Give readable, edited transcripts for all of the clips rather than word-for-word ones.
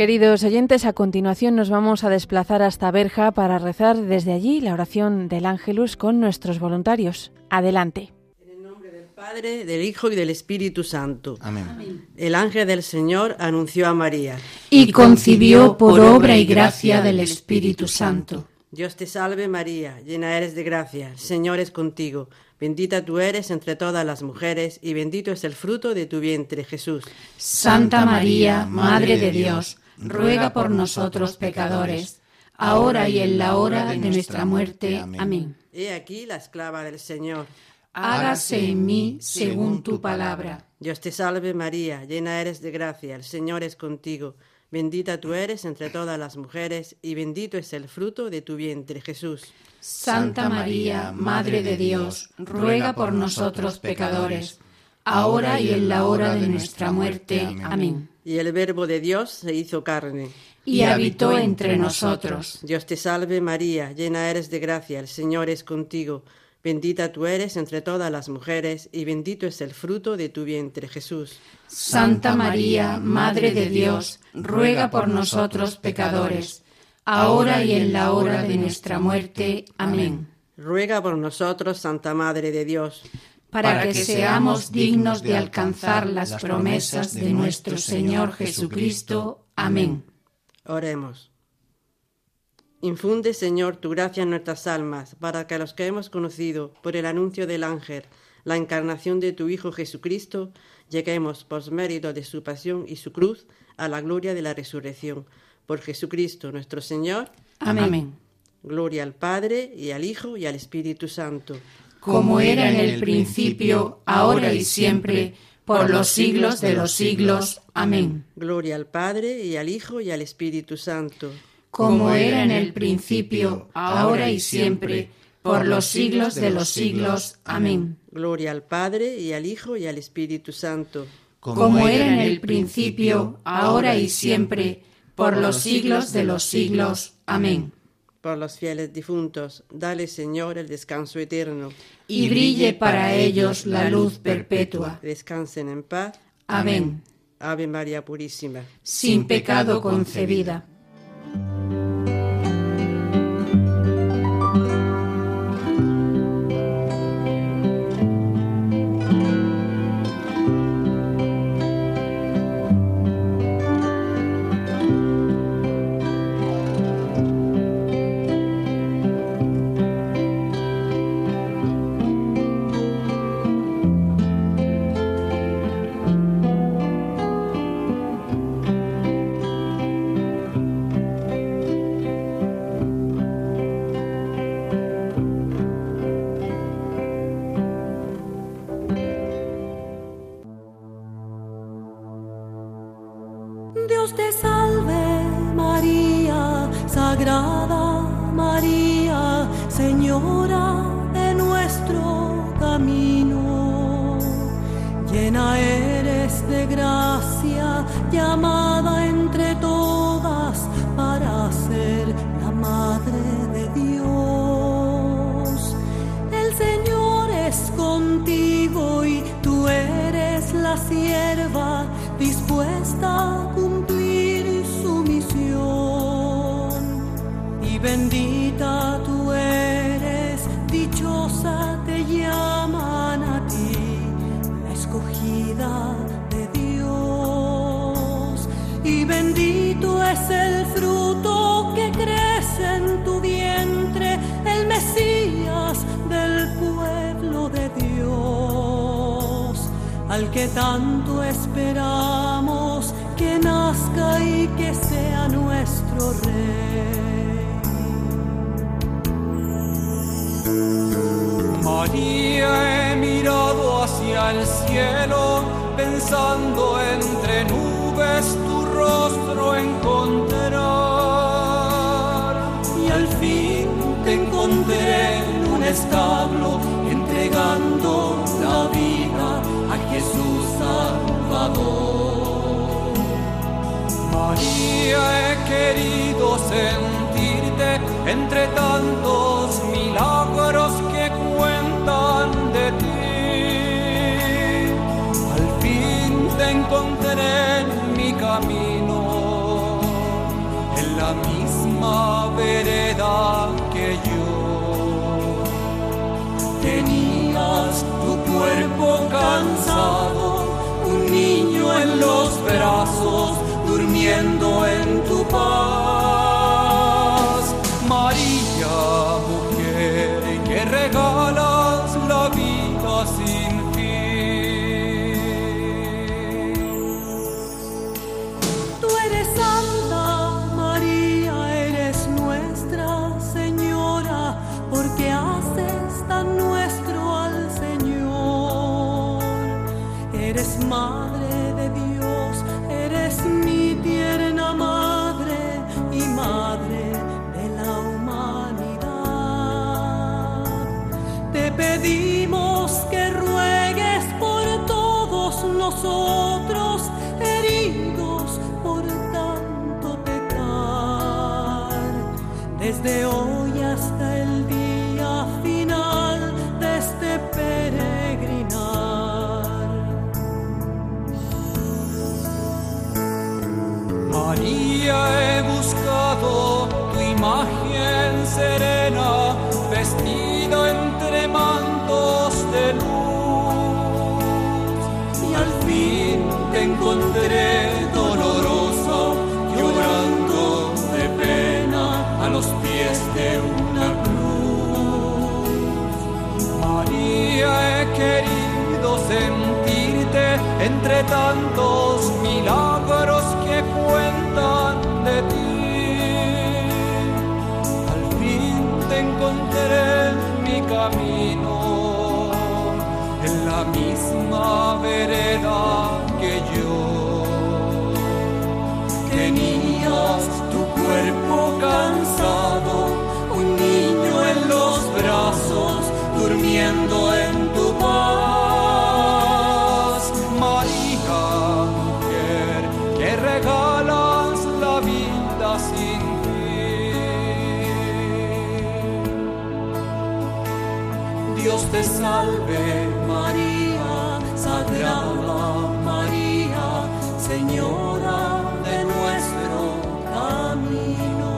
Queridos oyentes, a continuación nos vamos a desplazar hasta Berja para rezar desde allí la oración del Ángelus con nuestros voluntarios. Adelante. En el nombre del Padre, del Hijo y del Espíritu Santo. Amén. Amén. El ángel del Señor anunció a María. Y concibió por obra y gracia del Espíritu Santo. Dios te salve María, llena eres de gracia, el Señor es contigo. Bendita tú eres entre todas las mujeres, y bendito es el fruto de tu vientre, Jesús. Santa María, Madre de Dios, ruega por nosotros pecadores, ahora y en la hora de nuestra muerte. Amén. He aquí la esclava del Señor. Hágase en mí según tu palabra. Dios te salve María, llena eres de gracia, el Señor es contigo. Bendita tú eres entre todas las mujeres, y bendito es el fruto de tu vientre, Jesús. Santa María, Madre de Dios, ruega por nosotros pecadores, ahora y en la hora de nuestra muerte. Amén. Y el Verbo de Dios se hizo carne. Y habitó entre nosotros. Dios te salve María, llena eres de gracia, el Señor es contigo. Bendita tú eres entre todas las mujeres, y bendito es el fruto de tu vientre, Jesús. Santa María, Madre de Dios, ruega por nosotros pecadores, ahora y en la hora de nuestra muerte. Amén. Ruega por nosotros, Santa Madre de Dios, para que seamos dignos de alcanzar las promesas de nuestro Señor Jesucristo. Amén. Oremos. Infunde, Señor, tu gracia en nuestras almas, para que a los que hemos conocido por el anuncio del ángel la encarnación de tu Hijo Jesucristo, lleguemos por mérito de su pasión y su cruz a la gloria de la resurrección. Por Jesucristo nuestro Señor. Amén. Gloria al Padre, y al Hijo, y al Espíritu Santo. Como era en el principio, ahora y siempre, por los siglos de los siglos. Amén. Gloria al Padre, y al Hijo, y al Espíritu Santo. Como era en el principio, ahora y siempre, por los siglos de los siglos. Amén. Gloria al Padre, y al Hijo, y al Espíritu Santo. Como era en el principio, ahora y siempre, por los siglos de los siglos. Amén. Por los fieles difuntos, dale, Señor, el descanso eterno. Y brille para ellos la luz perpetua. Descansen en paz. Amén. Ave María Purísima. Sin pecado concebida. Dios te salve María, Sagrada María, Señora de nuestro camino. Llena eres de gracia, llamada entre todas para ser la Madre de Dios. El Señor es contigo y tú eres la sierva dispuesta a cumplir su misión. Y bendita tú eres, dichosa te llaman a ti, la escogida de Dios. Y bendito es el fruto que crece en tu vientre, el Mesías del pueblo de Dios, al que tanto esperamos que nazca y que sea nuestro Rey. María, he mirado hacia el cielo, pensando entre nubes tu rostro encontrar. Y al fin te encontré en un establo, entregando la vida a Jesús Salvador. María, he querido sentirte entre tantos milagros que cuentan de ti. Al fin te encontré en mi camino. la misma vereda que yo. Tenías tu cuerpo cansado, un niño en los brazos, durmiendo en tu paz. María, mujer, que regalas la vida sin fin. Tú eres santa, María, eres nuestra Señora, porque haces tan nuestro al Señor. Eres madre de Dios, eres mi tierna madre y madre de la humanidad. Te pedimos que ruegues por todos nosotros, heridos por tanto pecar, desde hoy hasta el día final de este peregrinar. María, he buscado tu imagen serena, vestida entre mantos de luz, y al fin te encontré dolorosa, llorando de pena a los pies de una cruz. María, he querido sentirte entre tantos milagros que cuentan de ti. Al fin te encontré en mi camino, en la misma vereda que yo. Tenías tu cuerpo cansado, un niño en los brazos, durmiendo en tu paz. María, mujer, que regalas la vida sin fin. Dios te salve, María, Sagrada María, Señora de nuestro camino.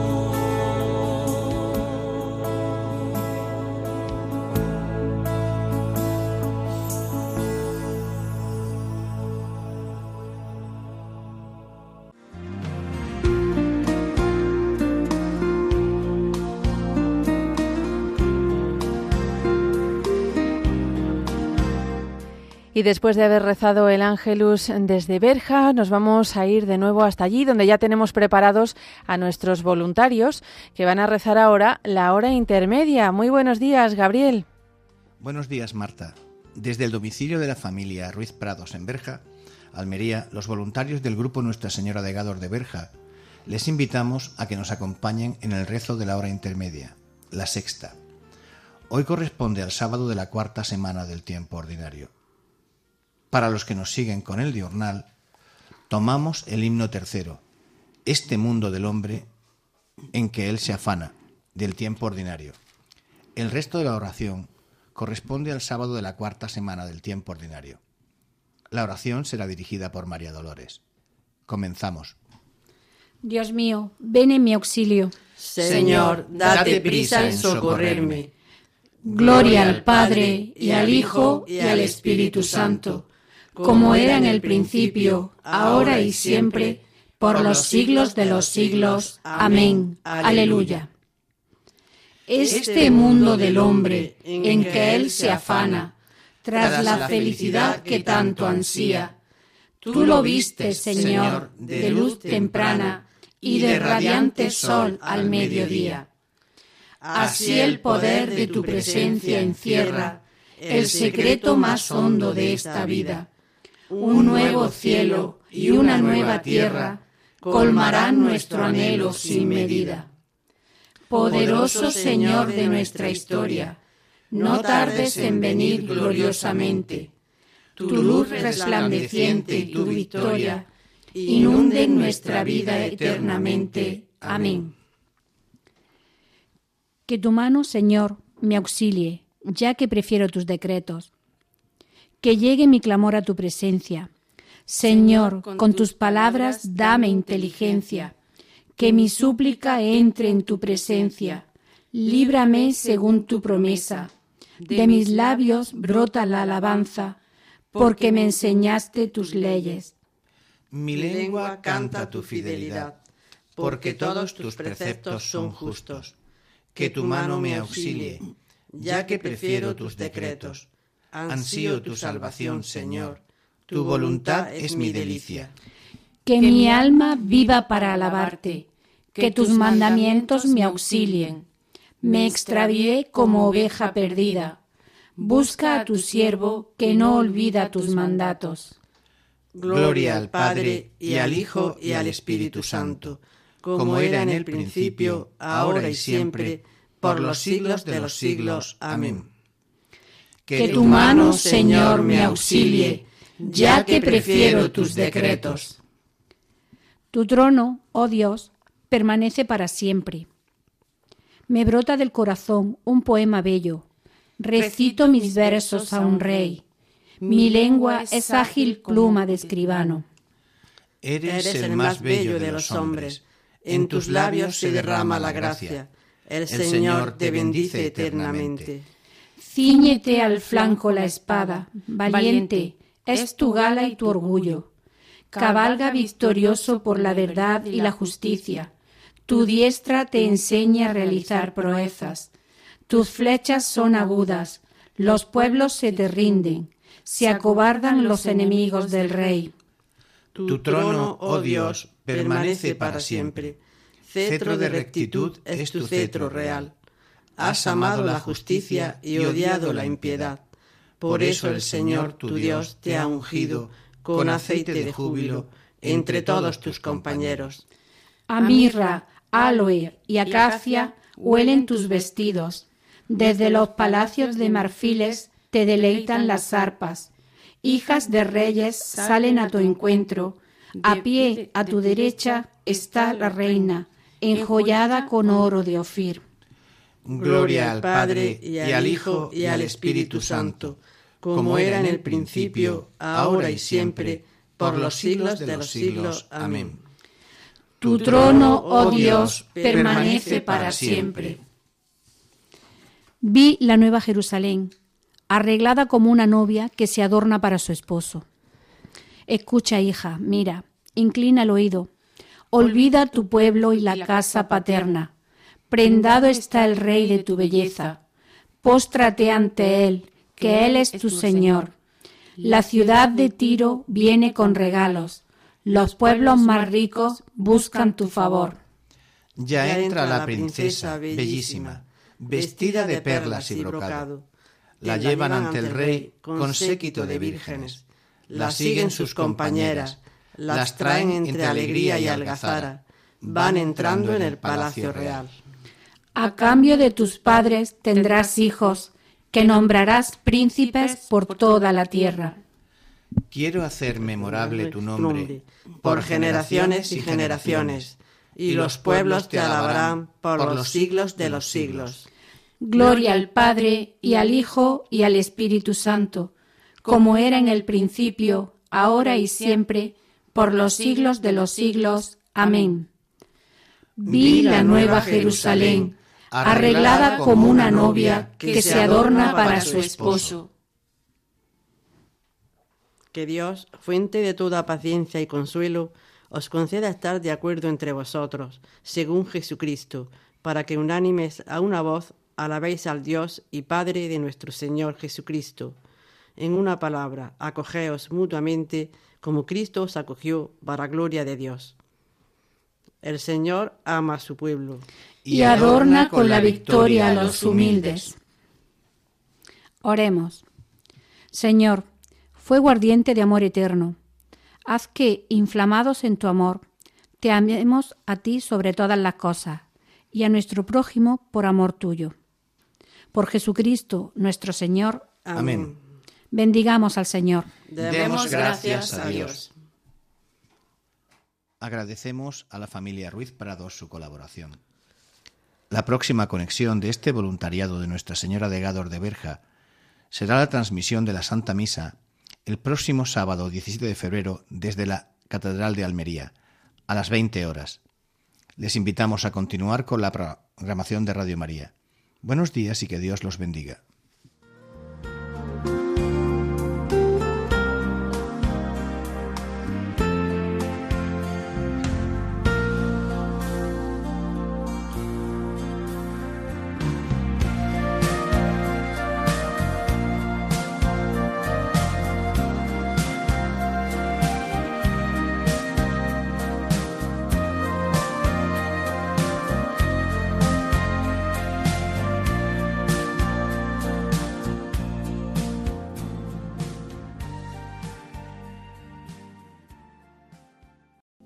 Y después de haber rezado el Ángelus desde Berja, nos vamos a ir de nuevo hasta allí, donde ya tenemos preparados a nuestros voluntarios que van a rezar ahora la hora intermedia. Muy buenos días, Gabriel. Buenos días, Marta. Desde el domicilio de la familia Ruiz Prados en Berja, Almería, los voluntarios del grupo Nuestra Señora de Gádor de Berja les invitamos a que nos acompañen en el rezo de la hora intermedia, la sexta. Hoy corresponde al sábado de la cuarta semana del tiempo ordinario. Para los que nos siguen con el diurnal, tomamos el himno tercero, este mundo del hombre en que él se afana, del tiempo ordinario. El resto de la oración corresponde al sábado de la cuarta semana del tiempo ordinario. La oración será dirigida por María Dolores. Comenzamos. Dios mío, ven en mi auxilio. Señor, date prisa en socorrerme. Gloria al Padre, y al Hijo, y al Espíritu Santo, como era en el principio, ahora y siempre, por los siglos de los siglos. Amén. Aleluya. Este mundo del hombre en que él se afana, tras la felicidad que tanto ansía, tú lo vistes, Señor, de luz temprana y de radiante sol al mediodía. Así el poder de tu presencia encierra el secreto más hondo de esta vida. Un nuevo cielo y una nueva tierra colmarán nuestro anhelo sin medida. Poderoso Señor de nuestra historia, no tardes en venir gloriosamente. Tu luz resplandeciente y tu victoria inunden nuestra vida eternamente. Amén. Que tu mano, Señor, me auxilie, ya que prefiero tus decretos. Que llegue mi clamor a tu presencia. Señor, con tus palabras dame inteligencia. que mi súplica entre en tu presencia. Líbrame según tu promesa. De mis labios brota la alabanza, porque me enseñaste tus leyes. Mi lengua canta tu fidelidad, porque todos tus preceptos son justos. Que tu mano me auxilie, ya que prefiero tus decretos. Ansío tu salvación, Señor. Tu voluntad es mi delicia. Que mi alma viva para alabarte, que tus mandamientos me auxilien. Me extravié como oveja perdida. Busca a tu siervo que no olvida tus mandatos. Gloria al Padre, y al Hijo, y al Espíritu Santo, como era en el principio, ahora y siempre, por los siglos de los siglos. Amén. Que tu mano, Señor, me auxilie, ya que prefiero tus decretos. Tu trono, oh Dios, permanece para siempre. Me brota del corazón un poema bello. Recito mis versos a un rey. Mi lengua es ágil pluma de escribano. Eres el más bello de los hombres. En tus labios se derrama la gracia. El Señor te bendice eternamente. Cíñete al flanco la espada, valiente, es tu gala y tu orgullo. Cabalga victorioso por la verdad y la justicia. Tu diestra te enseña a realizar proezas. Tus flechas son agudas, los pueblos se te rinden, se acobardan los enemigos del rey. Tu trono, oh Dios, permanece para siempre. Cetro de rectitud es tu cetro real. Has amado la justicia y odiado la impiedad. Por eso el Señor tu Dios te ha ungido con aceite de júbilo entre todos tus compañeros. A mirra, aloe y acacia huelen tus vestidos. Desde los palacios de marfiles te deleitan las arpas. Hijas de reyes salen a tu encuentro. A pie, a tu derecha, está la reina, enjollada con oro de Ofir. Gloria al Padre, y al Hijo, y al Espíritu Santo, como era en el principio, ahora y siempre, por los siglos de los siglos. Amén. Tu trono, oh Dios, permanece para siempre. Vi la nueva Jerusalén, arreglada como una novia que se adorna para su esposo. Escucha, hija, mira, inclina el oído. Olvida tu pueblo y la casa paterna. Prendado está el rey de tu belleza. Póstrate ante él, que él es tu Señor. La ciudad de Tiro viene con regalos. Los pueblos más ricos buscan tu favor. Ya entra la princesa bellísima, vestida de perlas y brocado. La llevan ante el rey con séquito de vírgenes. La siguen sus compañeras, las traen entre alegría y algazara. Van entrando en el palacio real. A cambio de tus padres tendrás hijos, que nombrarás príncipes por toda la tierra. Quiero hacer memorable tu nombre por generaciones y generaciones, y los pueblos te alabarán por los siglos de los siglos. Gloria al Padre, y al Hijo, y al Espíritu Santo, como era en el principio, ahora y siempre, por los siglos de los siglos. Amén. Vi la nueva Jerusalén, arreglada como una novia que se adorna para su esposo. Que Dios, fuente de toda paciencia y consuelo, os conceda estar de acuerdo entre vosotros, según Jesucristo, para que unánimes a una voz alabéis al Dios y Padre de nuestro Señor Jesucristo. En una palabra, acogeos mutuamente como Cristo os acogió para gloria de Dios. El Señor ama a su pueblo y adorna con la victoria a los humildes. Oremos. Señor, fuego ardiente de amor eterno, haz que, inflamados en tu amor, te amemos a ti sobre todas las cosas y a nuestro prójimo por amor tuyo. Por Jesucristo, nuestro Señor. Amén. Bendigamos al Señor. Demos gracias a Dios. Agradecemos a la familia Ruiz Prados su colaboración. La próxima conexión de este voluntariado de Nuestra Señora de Gádor de Berja será la transmisión de la Santa Misa el próximo sábado 17 de febrero desde la Catedral de Almería, a las 20 horas. Les invitamos a continuar con la programación de Radio María. Buenos días y que Dios los bendiga.